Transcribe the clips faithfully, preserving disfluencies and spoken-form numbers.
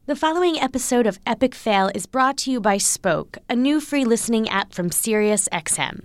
The following episode of Epic Fail is brought to you by Spoke, a new free listening app from SiriusXM.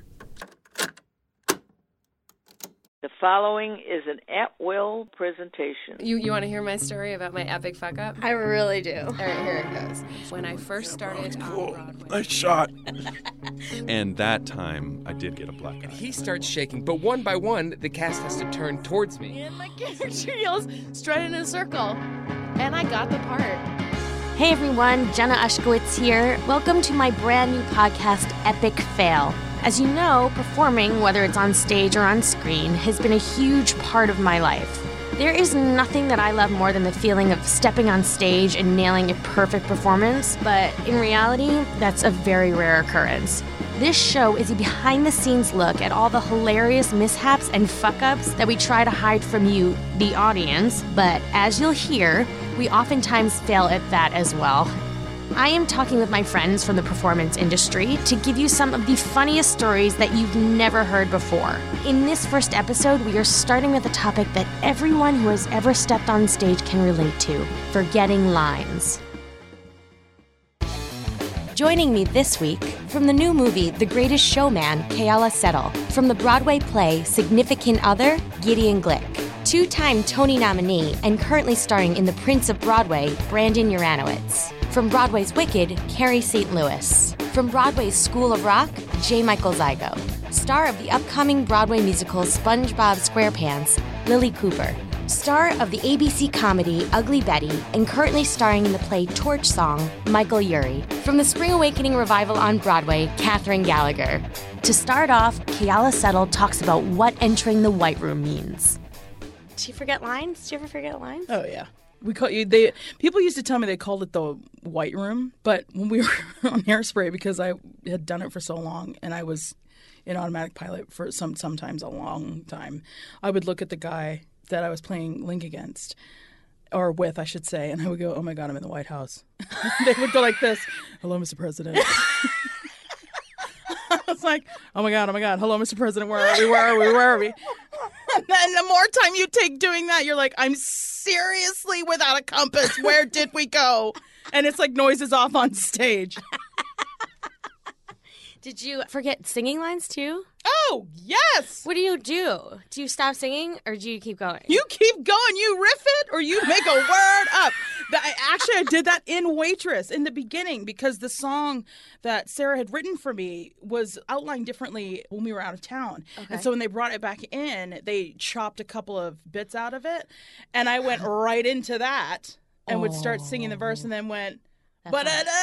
The following is an at-will presentation. You you want to hear my story about my epic fuck-up? I really do. All right, here it goes. When I first started cool. on Broadway... Nice shot. And that time, I did get a black eye. And he starts shaking, but one by one, the cast has to turn towards me. And my character yells, strut in a circle. And I got the part. Hey everyone, Jenna Ushkowitz here. Welcome to my brand new podcast, Epic Fail. As you know, performing, whether it's on stage or on screen, has been a huge part of my life. There is nothing that I love more than the feeling of stepping on stage and nailing a perfect performance, but in reality, that's a very rare occurrence. This show is a behind-the-scenes look at all the hilarious mishaps and fuck-ups that we try to hide from you, the audience, but as you'll hear, we oftentimes fail at that as well. I am talking with my friends from the performance industry to give you some of the funniest stories that you've never heard before. In this first episode, we are starting with a topic that everyone who has ever stepped on stage can relate to: forgetting lines. Joining me this week, from the new movie The Greatest Showman, Keala Settle. From the Broadway play Significant Other, Gideon Glick. Two-time Tony nominee and currently starring in The Prince of Broadway, Brandon Uranowitz. From Broadway's Wicked, Carrie Saint Louis. From Broadway's School of Rock, J. Michael Zygo. Star of the upcoming Broadway musical SpongeBob SquarePants, Lily Cooper. Star of the A B C comedy Ugly Betty and currently starring in the play Torch Song, Michael Urie. From the Spring Awakening revival on Broadway, Katherine Gallagher. To start off, Keala Settle talks about what entering the White Room means. Do you forget lines? Do you ever forget lines? Oh, yeah. We call you. They people used to tell me they called it the White Room, but when we were on Hairspray, because I had done it for so long and I was in automatic pilot for some sometimes a long time, I would look at the guy that I was playing Link against, or with, I should say, and I would go, "Oh my God, I'm in the White House." They would go like this, "Hello, Mister President." I was like, "Oh my God, oh my God, hello, Mister President, where are we? Where are we? Where are we?" And then the more time you take doing that, you're like, "I'm seriously without a compass. Where did we go?" And it's like noises off on stage. Did you forget singing lines too? Oh, yes. What do you do? Do you stop singing or do you keep going? You keep going. You riff it or you make a word up. I, actually, I did that in Waitress in the beginning because the song that Sarah had written for me was outlined differently when we were out of town. Okay. And so when they brought it back in, they chopped a couple of bits out of it. And I went right into that and oh. would start singing the verse and then went, but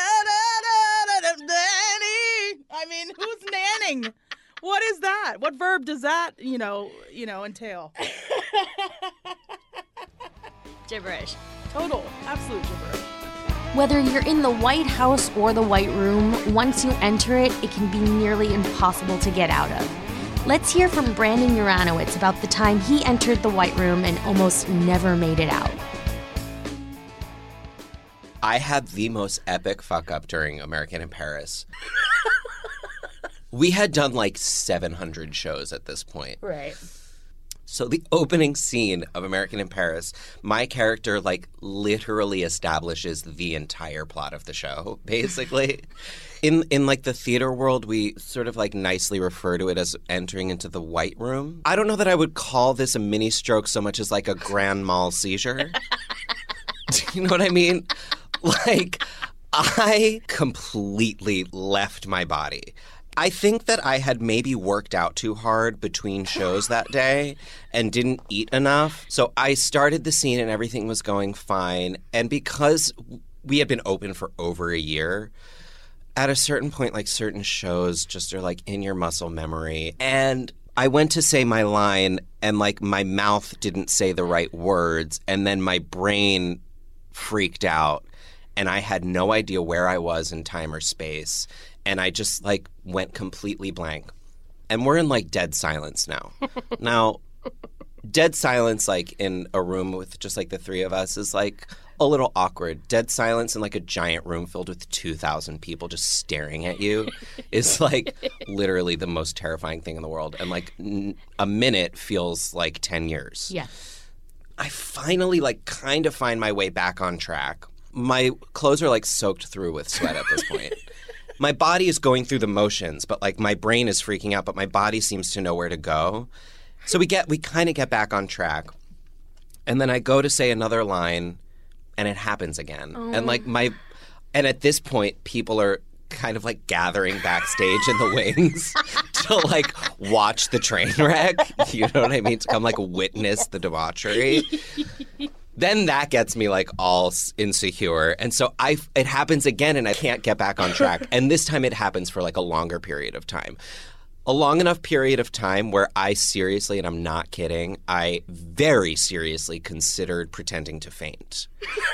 I mean, who's nanning? What is that? What verb does that, you know, you know, entail? Gibberish. Total, absolute gibberish. Whether you're in the White House or the White Room, once you enter it, it can be nearly impossible to get out of. Let's hear from Brandon Uranowitz about the time he entered the White Room and almost never made it out. I had the most epic fuck-up during American in Paris. We had done like seven hundred shows at this point. Right. So the opening scene of American in Paris, my character like literally establishes the entire plot of the show, basically. in in like the theater world, we sort of like nicely refer to it as entering into the White Room. I don't know that I would call this a mini stroke so much as like a grand mal seizure. Do you know what I mean? Like, I completely left my body. I think that I had maybe worked out too hard between shows that day and didn't eat enough. So I started the scene and everything was going fine. And because we had been open for over a year, at a certain point, like certain shows just are like in your muscle memory. And I went to say my line and like my mouth didn't say the right words. And then my brain freaked out and I had no idea where I was in time or space. And I just, like, went completely blank. And we're in, like, dead silence now. Now, dead silence, like, in a room with just, like, the three of us is, like, a little awkward. Dead silence in, like, a giant room filled with two thousand people just staring at you is, like, literally the most terrifying thing in the world. And, like, n- a minute feels like ten years. Yeah. I finally, like, kind of find my way back on track. my clothes are like soaked through with sweat at this point. My body is going through the motions, but like my brain is freaking out, but my body seems to know where to go. So we get we kind of get back on track. And then I go to say another line and it happens again. Oh. And like my and at this point people are kind of like gathering backstage in the wings to like watch the train wreck. You know what I mean? To come like witness the debauchery. Then that gets me like all insecure. And so I it happens again and I can't get back on track. And this time it happens for like a longer period of time. A long enough period of time where I seriously, and I'm not kidding, I very seriously considered pretending to faint.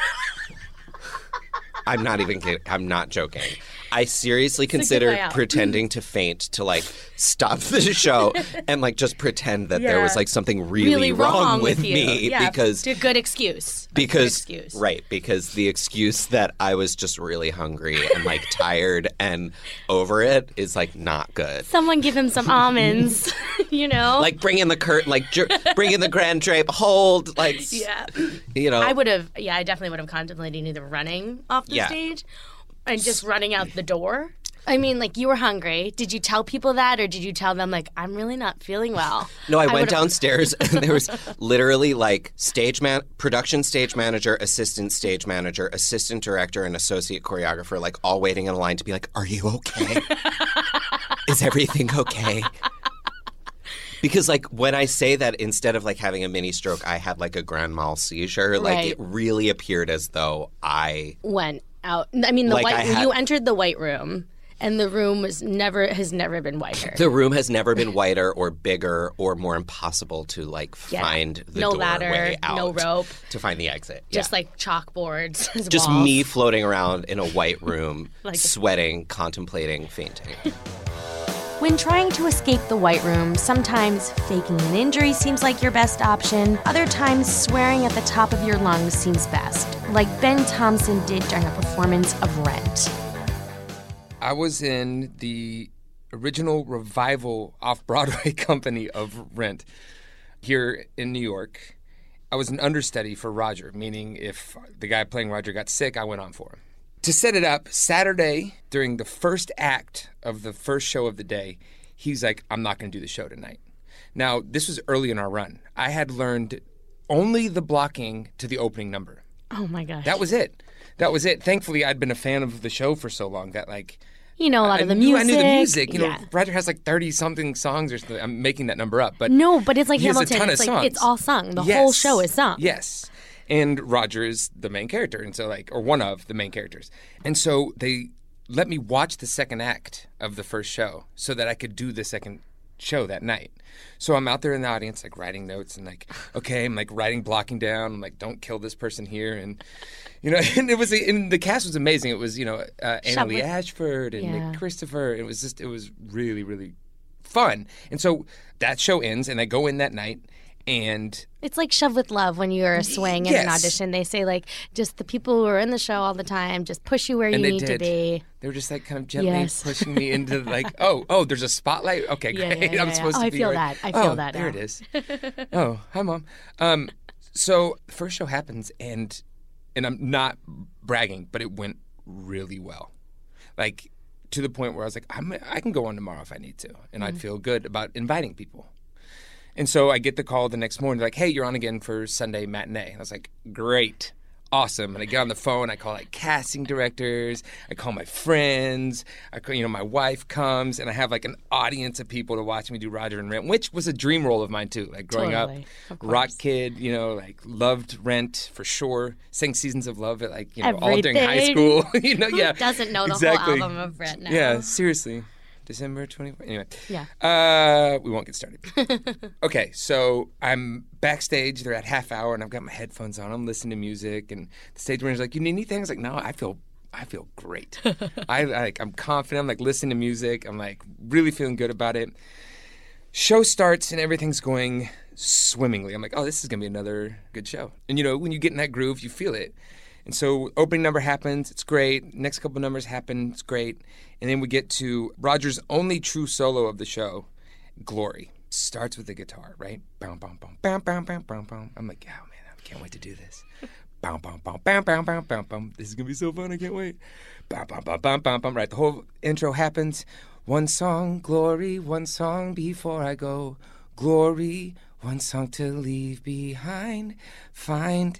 I'm not even kidding. I'm not joking. I seriously considered pretending to faint to like stop the show and like just pretend that yeah. there was like something really, really wrong, wrong with, with me yeah. because it's a good excuse. Because good excuse. Right, because the excuse that I was just really hungry and like tired and over it is like not good. Someone give him some almonds, you know? Like bring in the curtain, like jer- bring in the grand drape, hold, like yeah. you know. I would have yeah, I definitely would have contemplated either running off the yeah. stage and just running out the door. I mean, like, you were hungry. Did you tell people that, or did you tell them, like, I'm really not feeling well? No, I, I went would've... downstairs, and there was literally, like, stage man, production stage manager, assistant stage manager, assistant director, and associate choreographer, like, all waiting in a line to be like, are you okay? Is everything okay? Because, like, when I say that instead of, like, having a mini stroke, I had, like, a grand mal seizure, like, right. it really appeared as though I... went out. I mean, the like white. had... you entered the white room, and the room was never has never been whiter. The room has never been whiter or bigger or more impossible to, like, yeah. find the no doorway ladder, out. no rope. To find the exit. Just, yeah. like, chalkboards as Just walls. me floating around in a white room, like sweating, contemplating, fainting. When trying to escape the white room, sometimes faking an injury seems like your best option. Other times, swearing at the top of your lungs seems best, like Ben Thompson did during a performance of Rent. I was in the original revival off-Broadway company of Rent here in New York. I was an understudy for Roger, meaning if the guy playing Roger got sick, I went on for him. To set it up, Saturday, during the first act of the first show of the day, he's like, I'm not going to do the show tonight. Now, this was early in our run. I had learned only the blocking to the opening number. Oh, my gosh. That was it. That was it. Thankfully, I'd been a fan of the show for so long that, like... You know a lot I of the knew, music. I knew the music. You yeah. know, Roger has like thirty-something songs or something. I'm making that number up. but No, but it's like he has Hamilton. a ton it's of like songs. It's all sung. The yes. whole show is sung. Yes. And Roger is the main character, and so like, or one of the main characters. And so they let me watch the second act of the first show so that I could do the second show that night. So I'm out there in the audience, like writing notes and like, okay, I'm like writing, blocking down. I'm like, don't kill this person here, and you know, and it was, and the cast was amazing. It was, you know, uh, Anna Lee Ashford and yeah. Nick Christopher. It was just, it was really, really fun. And so that show ends, and I go in that night. And it's like Shove with Love when you're a swing in yes. an audition. They say, like, just the people who are in the show all the time, just push you where you and they need did. to be. They were just like kind of gently yes. pushing me into like, oh, oh, there's a spotlight. Okay, yeah, great. Yeah, yeah, I'm yeah. supposed oh, to I be. feel right. that. I feel oh, that. There now. it is. Oh, hi, Mom. Um, so the first show happens, and and I'm not bragging, but it went really well. Like to the point where I was like, I'm, I can go on tomorrow if I need to, and mm-hmm. I'd feel good about inviting people. And so I get the call the next morning, like, hey, you're on again for Sunday matinee. And I was like, great, awesome. And I get on the phone, I call like casting directors, I call my friends, I call, you know, my wife comes, and I have like an audience of people to watch me do Roger and Rent, which was a dream role of mine too. Like growing totally. up, rock kid, you know, like loved Rent for sure. Sang Seasons of Love at like, you know, Everything. all during high school. you know, Who yeah. doesn't know the exactly. whole album of Rent now? Yeah, seriously. December twenty-fourth. Anyway. Yeah. Uh, we won't get started. Okay, so I'm backstage. They're at half hour, and I've got my headphones on. I'm listening to music, and the stage manager's like, "You need anything?" I was like, "No, I feel, I feel great. I like, I'm confident. I'm like listening to music. I'm like really feeling good about it." Show starts, and everything's going swimmingly. I'm like, "Oh, this is gonna be another good show." And you know, when you get in that groove, you feel it. And so opening number happens, it's great. Next couple numbers happen, it's great. And then we get to Roger's only true solo of the show, Glory. Starts with the guitar, right? Boom, boom, boom, boom, boom, boom, boom, boom. I'm like, oh man, I can't wait to do this. Bam, bam, bam, bam, bam, bam, bam, bam. This is gonna be so fun. I can't wait. Bam, bam, bam, bam, bam, bam. Right, the whole intro happens. One song, glory. One song before I go. Glory. One song to leave behind. Find.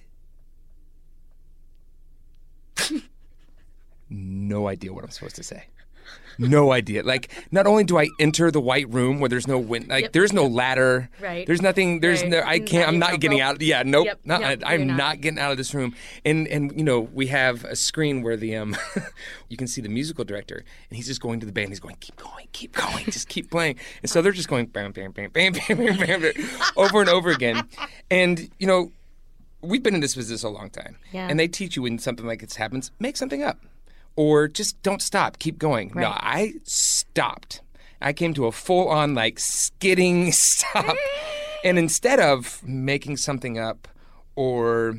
No idea what I'm supposed to say. No idea. Like, not only do I enter the white room where there's no wind, like, Yep. there's no ladder. Right. There's nothing. There's Right. no. I can't. I'm Not not even getting rope. out. Yeah. Nope. Yep, Not, yep, I, I'm you're not. not. getting out of this room. And and you know we have a screen where the um, you can see the musical director, and he's just going to the band. He's going, keep going, keep going, just keep playing. And so they're just going bam, bam, bam, bam, bam, bam, bam, bam, over and over again. And you know, we've been in this business a long time, Yeah. and they teach you when something like this happens, make something up. Or just don't stop, keep going. No, Right. I stopped. I came to a full-on, like, skidding stop. And instead of making something up or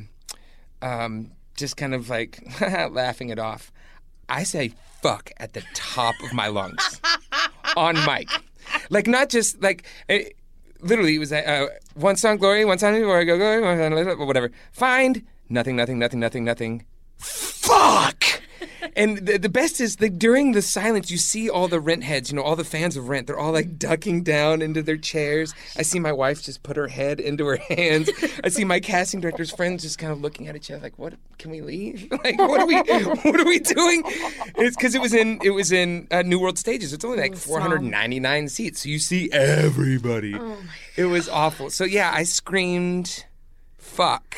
um, just kind of, like, laughing it off, I say fuck at the top of my lungs on mic. Like, not just, like... It, literally, it was uh, one song, Glory, one song, before I go, Glory, one song, whatever. Find, nothing, nothing, nothing, nothing, nothing. Fuck! And the, the best is that during the silence, you see all the Rent heads, you know, all the fans of Rent. They're all like ducking down into their chairs. I see my wife just put her head into her hands. I see my casting director's friends just kind of looking at each other like, "What? Can we leave? Like, what are we? What are we doing?" It's because it was in it was in uh, New World Stages. It's only like four hundred ninety-nine seats, so you see everybody. Oh my it was awful. So yeah, I screamed. Fuck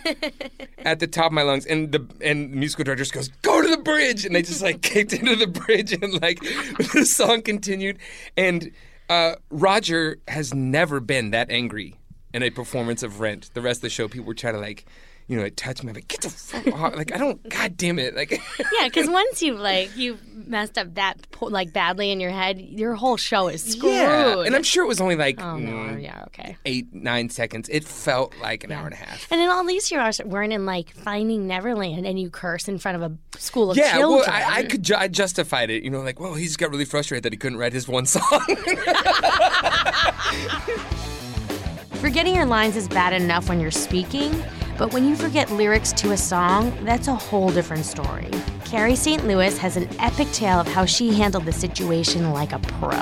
at the top of my lungs, and the and the musical director just goes, go to the bridge, and they just like kicked into the bridge, and like the song continued. And uh, Roger has never been that angry in a performance of Rent. The rest of the show, people were trying to like, you know, like touch me, I'm like, get the fuck off. Like, I don't, god damn it, like. Yeah, because once you like you messed up that po- like badly in your head, your whole show is screwed. Yeah, and I'm sure it was only like Oh no! mm, Yeah, okay. eight, nine seconds. It felt like an hour and a half. And then at least you weren't in like Finding Neverland and you curse in front of a school of Yeah, children. well, I, I could ju- I justified it. You know, like, well, he just got really frustrated that he couldn't write his one song. Forgetting your lines is bad enough when you're speaking, but when you forget lyrics to a song, that's a whole different story. Carrie Saint Louis has an epic tale of how she handled the situation like a pro.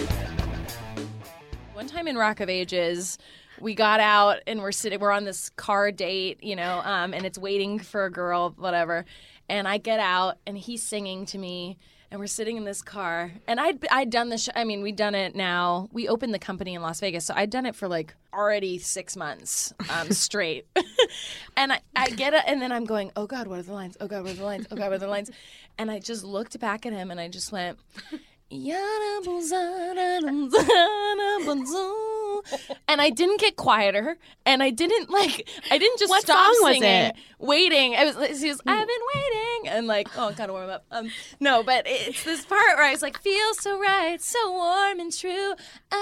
One time in Rock of Ages, we got out and we're sitting, we're on this car date, you know, um, and it's waiting for a girl, whatever. And I get out and he's singing to me. And we're sitting in this car, and I'd I'd done this. Sh- I mean, we'd done it now. We opened the company in Las Vegas, so I'd done it for like already six months um, straight. And I, I get it, and then I'm going, oh God, what are the lines? Oh God, what are the lines? Oh God, what are the lines? And I just looked back at him, and I just went, and I didn't get quieter, and I didn't like, I didn't just What stop song was singing, it? waiting. I was, he was, I've been waiting, and like, oh, kind of warm up. Um, no, but it's this part where I was like, feels so right, so warm and true,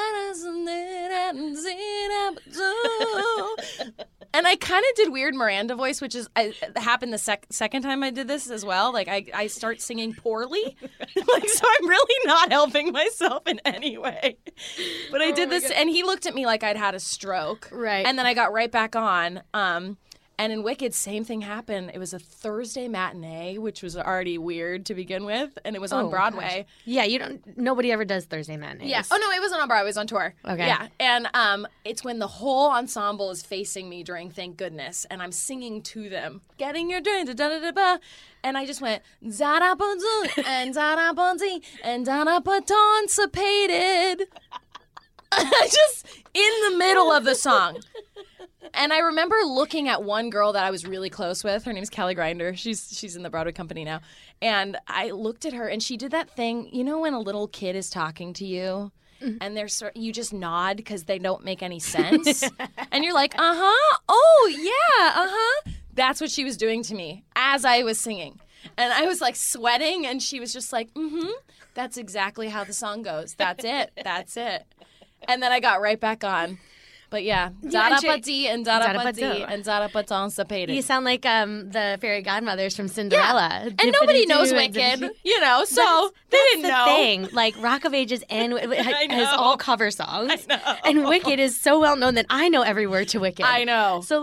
and I kind of did weird Miranda voice, which is I, happened the sec- second time I did this as well. Like I, I start singing poorly, like so I'm really not helping myself in any way. But I did this, and he looked at me like I'd had a stroke. Right. And then I got right back on. Um, and in Wicked, same thing happened. It was a Thursday matinee, which was already weird to begin with, and it was on Oh, Broadway. Yeah, you don't. Nobody ever does Thursday matinees. Yeah. Oh no, it wasn't on Broadway. It was on tour. Okay. Yeah, and um, it's when the whole ensemble is facing me during Thank Goodness, and I'm singing to them, getting your drink, da da da da, and I just went zara bunzu and zara bunzi and zara patonsipated. I just in the middle of the song. And I remember looking at one girl that I was really close with. Her name's Callie Grinder. She's she's in the Broadway company now. And I looked at her, and she did that thing. You know when a little kid is talking to you, mm-hmm. and they're sort, you just nod because they don't make any sense, and you're like, uh huh, oh yeah, uh huh. That's what she was doing to me as I was singing, and I was like sweating, and she was just like, mm-hmm. That's exactly how the song goes. That's it. That's it. And then I got right back on. But yeah, Zarapati and Zarapati and Zarapatan You sound like um, the fairy godmothers from Cinderella. Yeah. And nobody knows Wicked, you know, so that's, they that's didn't the know. thing. Like, Rock of Ages and has all cover songs. I know. And Wicked is so well known that I know every word to Wicked. I know. So, like,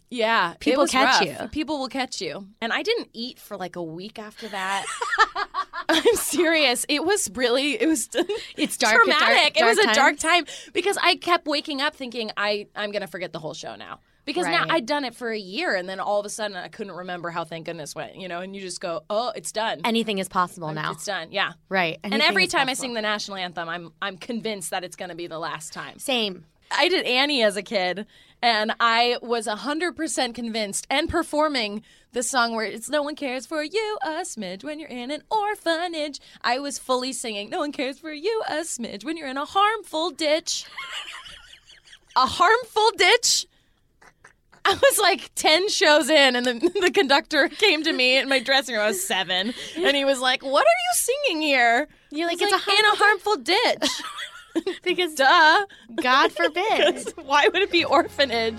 Yeah, People it was catch rough. you. People will catch you. And I didn't eat for like a week after that. I'm serious. It was really, it was It's dark, traumatic. dark- it was dark a time? dark time because I kept waking up thinking I, I'm going to forget the whole show now. Because now Right. I'd done it for a year, and then all of a sudden I couldn't remember how Thank Goodness went, you know, and you just go, oh, it's done. Anything is possible now. It's done, yeah. Right. And Anything every is time I possible. sing the national anthem, I'm I'm convinced that it's going to be the last time. Same. I did Annie as a kid, and I was one hundred percent convinced and performing the song where it's no one cares for you a smidge when you're in an orphanage. I was fully singing, no one cares for you a smidge when you're in a harmful ditch. A harmful ditch? I was like ten shows in, and the, the conductor came to me in my dressing room. I was seven, and he was like, what are you singing here? You're like, I was it's a in a harmful ditch. Because Duh. God forbid. Why would it be orphanage?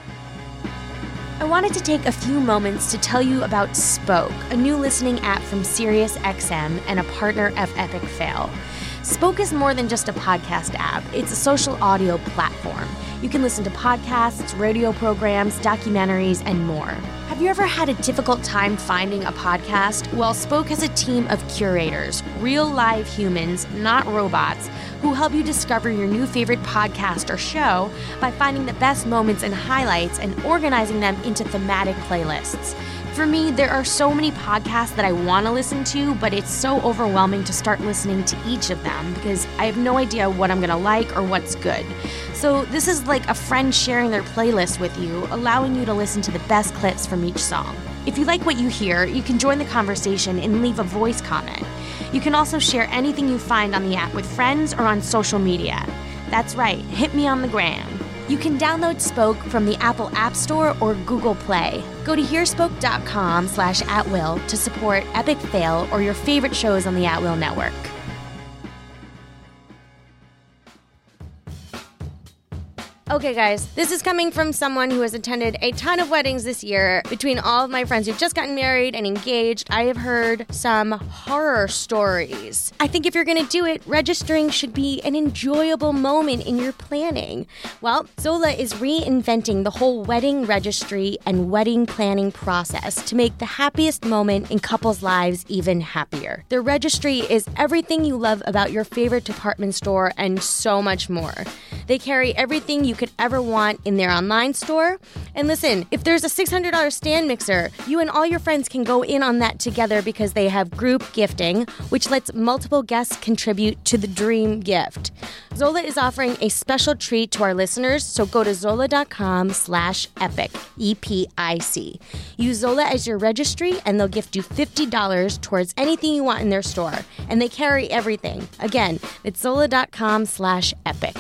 I wanted to take a few moments to tell you about Spoke, a new listening app from SiriusXM and a partner of Epic Fail. Spoke is more than just a podcast app. It's a social audio platform. You can listen to podcasts, radio programs, documentaries, and more. Have you ever had a difficult time finding a podcast? Well, Spoke has a team of curators, real live humans, not robots, who help you discover your new favorite podcast or show by finding the best moments and highlights and organizing them into thematic playlists. For me, there are so many podcasts that I want to listen to, but it's so overwhelming to start listening to each of them because I have no idea what I'm going to like or what's good. So this is like a friend sharing their playlist with you, allowing you to listen to the best clips from each song. If you like what you hear, you can join the conversation and leave a voice comment. You can also share anything you find on the app with friends or on social media. That's right, hit me on the gram. You can download Spoke from the Apple App Store or Google Play. Go to hearspoke.com slash atwill to support Epic Fail or your favorite shows on the At Will Network. Okay, guys, this is coming from someone who has attended a ton of weddings this year. Between all of my friends who've just gotten married and engaged, I have heard some horror stories. I think if you're going to do it, registering should be an enjoyable moment in your planning. Well, Zola is reinventing the whole wedding registry and wedding planning process to make the happiest moment in couples' lives even happier. Their registry is everything you love about your favorite department store and so much more. They carry everything you could ever want in their online store. And listen, if there's a six hundred dollars stand mixer, you and all your friends can go in on that together because they have group gifting, which lets multiple guests contribute to the dream gift. Zola is offering a special treat to our listeners, so go to zola.com slash epic, E P I C. Use Zola as your registry, and they'll gift you fifty dollars towards anything you want in their store. And they carry everything. Again, it's zola.com slash epic.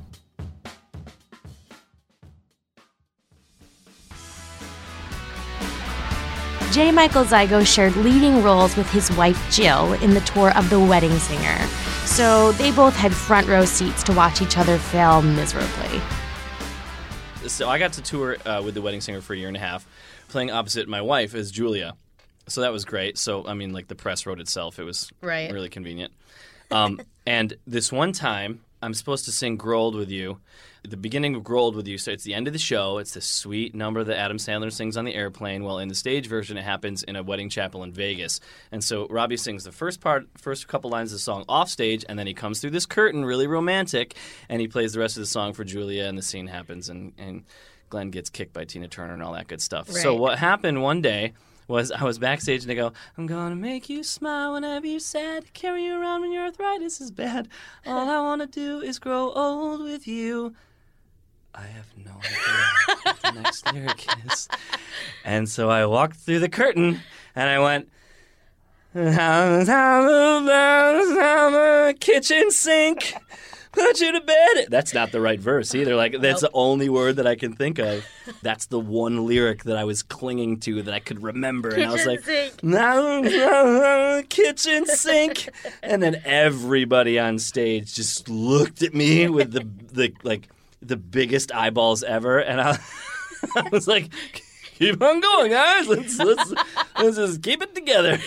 J. Michael Zygo shared leading roles with his wife Jill in the tour of The Wedding Singer, so they both had front row seats to watch each other fail miserably. So I got to tour uh, with The Wedding Singer for a year and a half, playing opposite my wife as Julia. So that was great. So, I mean, like, the press wrote itself. It was Right. really convenient. Um, and this one time, I'm supposed to sing Grow Old With You. At the beginning of Grow Old With You, so it's the end of the show. It's this sweet number that Adam Sandler sings on the airplane. Well, in the stage version, it happens in a wedding chapel in Vegas. And so Robbie sings the first part, first couple lines of the song off stage, and then he comes through this curtain, really romantic, and he plays the rest of the song for Julia, and the scene happens, and, and Glenn gets kicked by Tina Turner and all that good stuff. So Right. what happened one day was I was backstage and they go, I'm gonna make you smile whenever you're sad, carry you around when your arthritis is bad. All I wanna do is grow old with you. I have no idea what the next lyric is. And so I walked through the curtain and I went, kitchen sink, put you to bed. That's not the right verse either. Like, that's the only word that I can think of. That's the one lyric that I was clinging to that I could remember. And I was like, kitchen sink. And then everybody on stage just looked at me with the, the like, the biggest eyeballs ever. And I, I was like, keep on going, guys. Let's, let's, let's just keep it together.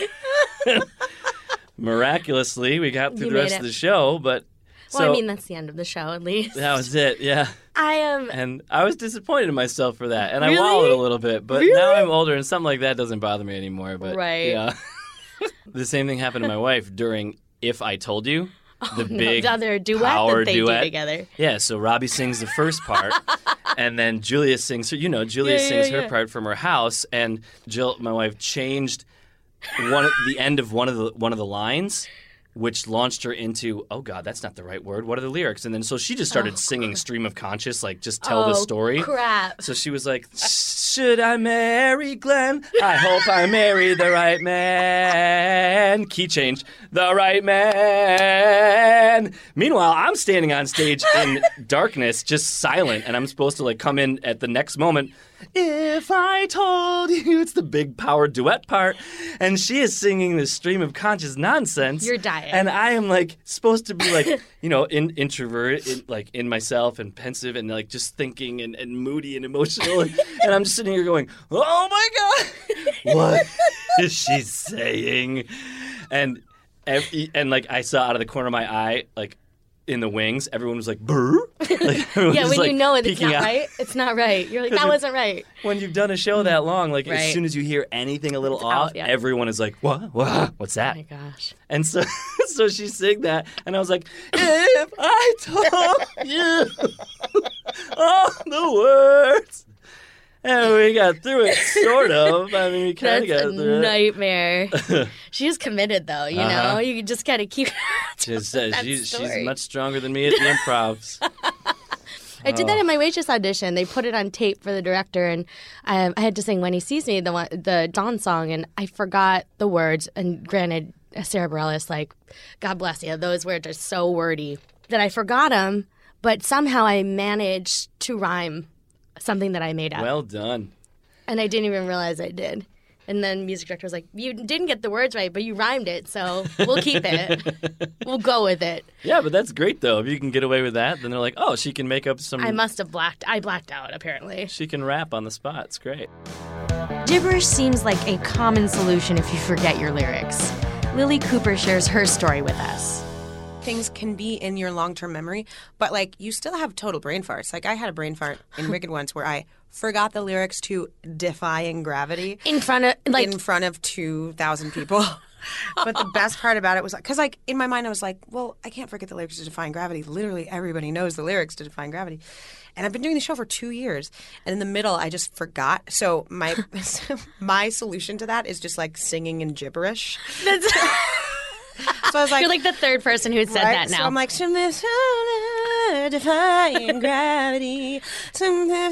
Miraculously, we got through You the rest made of it. the show, but Well, so, I mean, that's the end of the show, at least. that was it, yeah. I am. And I was disappointed in myself for that, and Really? I wallowed a little bit. But Really? now I'm older, and something like that doesn't bother me anymore. But Right. yeah, the same thing happened to my wife during "If I Told You," the big the other duet power that they duet do together. Yeah, so Robbie sings the first part, and then Julia sings her. You know, Julia Yeah, yeah, sings yeah. her part from her house, and Jill, my wife, changed one of, the end of one of the one of the lines, which launched her into, oh God, that's not the right word. What are the lyrics? And then so she just started singing "Stream of Conscious," like just tell the Oh, story. crap. So she was like, should I marry Glenn? I hope I marry the right man. Key change. The right man. Meanwhile, I'm standing on stage in darkness, just silent, and I'm supposed to like come in at the next moment. If I told you, it's the big power duet part, and she is singing this stream of conscious nonsense. You're dying. And I am like supposed to be like, you know, in, introverted, in, like in myself and pensive and like just thinking and, and moody and emotional. And, and I'm just sitting here going, oh my God, what is she saying? And, every, and like I saw out of the corner of my eye, like, in the wings, everyone was like, brr. Like, everyone Yeah, was, when like, you know it, it's peeking not out. right. It's not right. You're like, that wasn't right. When you've done a show that long, like Right. as soon as you hear anything a little It's off, out, yeah. everyone is like, what? What? What's that? Oh my gosh. And so, so she sang that, and I was like, if I told you all the words. And we got through it, sort of. I mean, we kind That's of got a through nightmare. She's committed, though. You Uh-huh. know, you just gotta keep. it. Just, uh, that she's, she's story. much stronger than me at the improvs. I did that Oh. in my waitress audition. They put it on tape for the director, and um, I had to sing "When He Sees Me," the one, the Dawn song, and I forgot the words. And granted, Sarah Bareilles, like, God bless you, those words are so wordy that I forgot them. But somehow I managed to rhyme something that I made up, Well done. and I didn't even realize I did. And then music director was like, "You didn't get the words right, but you rhymed it, so we'll keep it. We'll go with it." Yeah, but that's great, though. If you can get away with that, then they're like, oh, she can make up some... I must have blacked. I blacked out apparently. She can rap on the spot. It's great. Gibberish seems like a common solution if you forget your lyrics. Lily Cooper shares her story with us. Things can be in your long-term memory, but like you still have total brain farts. Like I had a brain fart in Wicked once where I forgot the lyrics to "Defying Gravity" In front of, like, in front of two thousand people. But the best part about it was because, like, in my mind, I was like, well, I can't forget the lyrics to Defying Gravity. Literally everybody knows the lyrics to Defying Gravity. And I've been doing the show for two years. And in the middle, I just forgot. So my my solution to that is just, like, singing in gibberish. That's, So I was like, you're like the third person who said right? that now. So I'm like, "Something's defying gravity. Something's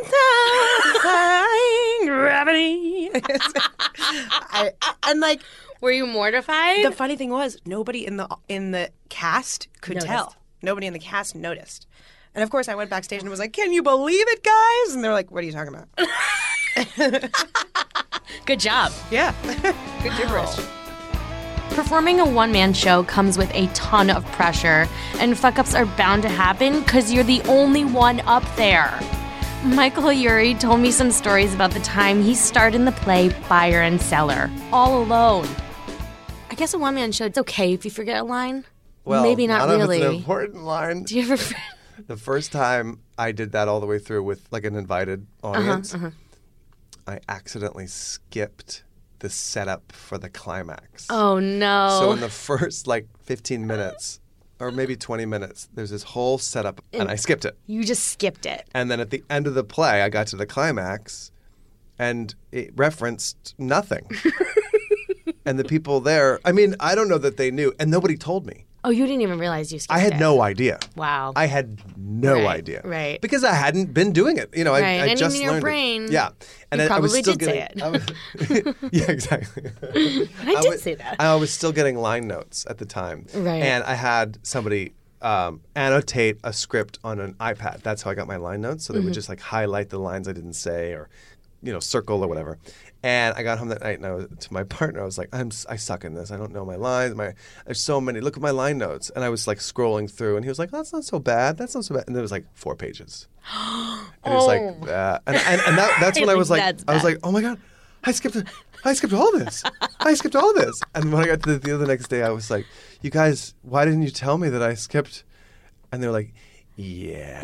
defying gravity." I, and like, were you mortified? the funny thing was, nobody in the in the cast could Noticed. tell. Nobody in the cast noticed. And of course, I went backstage and was like, "Can you believe it, guys?" And they're like, "What are you talking about?" Good job. Yeah, good gibberish. Performing a one-man show comes with a ton of pressure, and fuck-ups are bound to happen because you're the only one up there. Michael Urie told me some stories about the time he starred in the play Buyer and Seller, all alone. I guess a one-man show, it's okay if you forget a line. Well, Maybe not none really. of it's an important line. Do you ever... The first time I did that all the way through with like an invited audience, uh-huh. I accidentally skipped the setup for the climax. Oh, no. So in the first like fifteen minutes or maybe twenty minutes, there's this whole setup and I skipped it. You just skipped it. And then at the end of the play, I got to the climax and it referenced nothing. And the people there, I mean, I don't know that they knew, and nobody told me. Oh, you didn't even realize you skipped I had it. no idea. Wow. I had no Right, idea. right. Because I hadn't been doing it. You know, Right, I, I and just in your learned brain, it. Yeah. And you I, I was probably still did say getting, it. I was, yeah, exactly. I did was, say that. I was still getting line notes at the time. Right. And I had somebody um, annotate a script on an iPad. That's how I got my line notes. So they Mm-hmm. would just like highlight the lines I didn't say or, you know, circle or whatever. And I got home that night and I was, to my partner, I was like, I'm, s- I suck in this. I don't know my lines. My There's so many. Look at my line notes. And I was like scrolling through and he was like, oh, that's not so bad. That's not so bad. And there was like four pages. And he was like, uh, and, and, and that, that's when I was like, That's I was bad. like, oh my God, I skipped it. I skipped all this. I skipped all this. And when I got to the theater the next day, I was like, you guys, why didn't you tell me that I skipped? And they were like, yeah.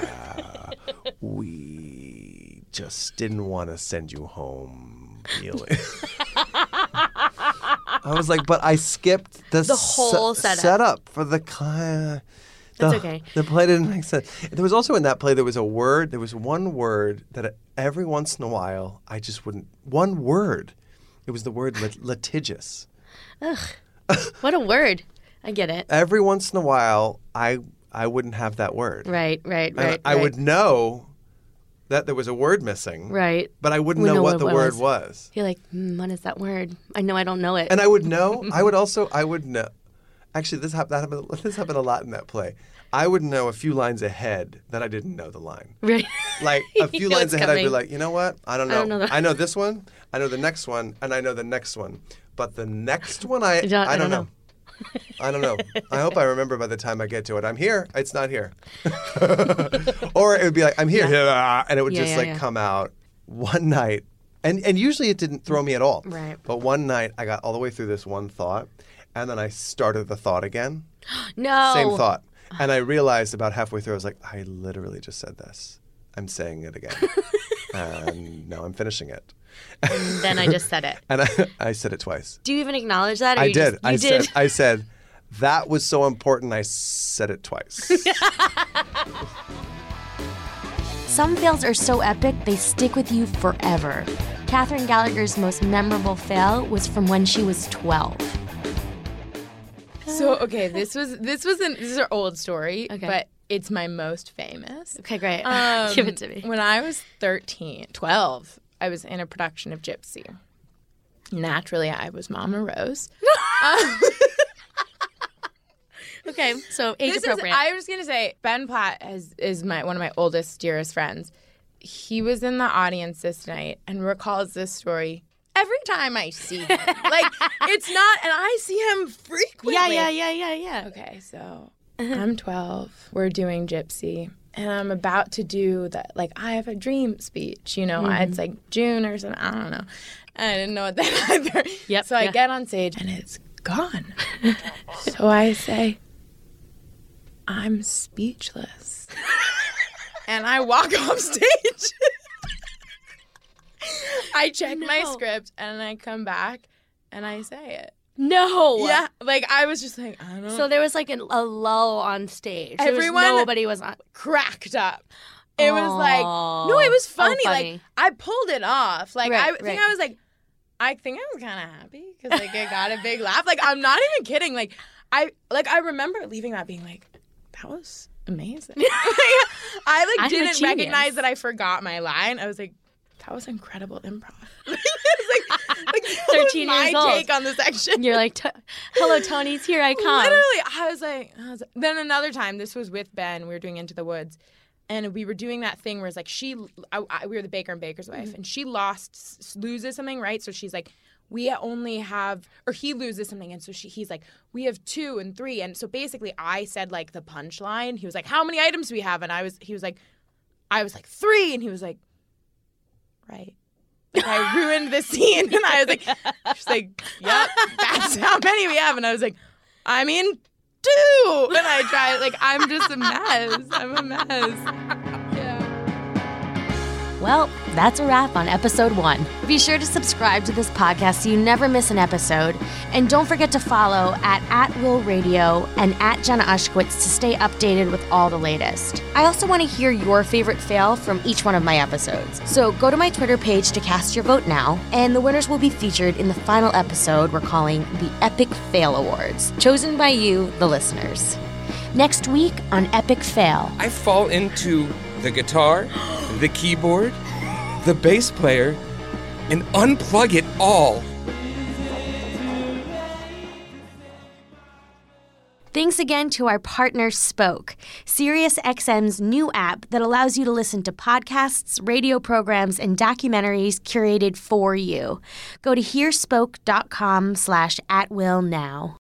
we just didn't want to send you home feeling. I was like, but I skipped the, The whole se- setup. setup for the client. That's the, okay. The play didn't make sense. There was also in that play, there was a word, there was one word that every once in a while I just wouldn't, one word. It was the word lit- litigious. Ugh. What a word. I get it. Every once in a while, I I wouldn't have that word. Right, right, And right. I right. would know that there was a word missing. Right. But I wouldn't We know, know what what the it word was. was. You're like, mm, what is that word? I know I don't know it. And I would know. I would also. I would know. Actually, this happened. That happened. This happened a lot in that play. I would know a few lines ahead that I didn't know the line. Right. Like a few You know lines it's ahead, I'd be coming. like, you know what? I don't I know. don't know that. I know this one. I know the next one, and I know the next one. But the next one, I I don't- I I don't don't know. I don't know. I hope I remember by the time I get to it. I'm here. It's not here. Or it would be like, I'm here, and it would Yeah, just yeah, like yeah. come out one night. And and usually it didn't throw me at all. Right. But one night I got all the way through this one thought, and then I started the thought again. No. Same thought. And I realized about halfway through, I was like, I literally just said this. I'm saying it again. And now I'm finishing it. And then I just said it. And I, I said it twice. Do you even acknowledge that? Or I you did. Just, you I did. said I said that was so important I said it twice. Some fails are so epic, they stick with you forever. Catherine Gallagher's most memorable fail was from when she was twelve. So okay, this was this was an this is an old story, Okay. but it's my most famous. Okay, great. Um, Give it to me. When I was thirteen, twelve, I was in a production of Gypsy. Naturally, I was Mama Rose. um, Okay, so age this appropriate. Is, I was gonna say Ben Platt is is my one of my oldest, dearest friends. He was in the audience this night and recalls this story every time I see him. Like it's not, and I see him frequently. yeah, yeah, yeah, yeah, yeah. Okay, so I'm twelve. We're doing Gypsy. And I'm about to do that, like, I have a dream speech, you know? Mm-hmm. It's like June or something. I don't know. I didn't know what that either. Yep, So I yeah. get on stage and it's gone. So I say, I'm speechless. And I walk off stage. I check my No. script and I come back and I say it. No. Yeah, like I was just like, I don't So there was like an, a lull on stage. There was Everyone- nobody was on. cracked up. It was like, Aw. no, it was Oh, funny. funny. Like, I pulled it off. Like, Right, I right. think I was like, I think I was kind of happy because, like, I got a big laugh. Like, I'm not even kidding. Like, I, like, I remember leaving that being like, that was amazing. Like, I, like, I'm a didn't genius. recognize that I forgot my line. I was like, that was incredible improv. It was like, like that was thirteen my years old. take on the section. You're like, "T- hello, Tony's here I come. Literally, I was like, I was, then another time, this was with Ben. We were doing Into the Woods, and we were doing that thing where it's like she, I, I, we were the baker and baker's wife, and she lost, s- loses something, right? So she's like, we only have, or he loses something, and so she, he's like, we have two and three, and so basically, I said like the punchline. He was like, how many items do we have? And I was, he was like, I was like three, and he was like, right. Like I ruined the scene, and I was like, she's like, yep, that's how many we have, and I was like, I mean, two, and I tried, like, I'm just a mess. I'm a mess. Yeah. Well, that's a wrap on episode one. Be sure to subscribe to this podcast so you never miss an episode. And don't forget to follow at, at Will Radio and at Jenna Ushkowitz to stay updated with all the latest. I also want to hear your favorite fail from each one of my episodes. So go to my Twitter page to cast your vote now, and the winners will be featured in the final episode we're calling the Epic Fail Awards, chosen by you, the listeners. Next week on Epic Fail. I fall into the guitar, the keyboard, the bass player, and unplug it all. Thanks again to our partner Spoke, SiriusXM's new app that allows you to listen to podcasts, radio programs, and documentaries curated for you. Go to hearspoke.com slash at will now.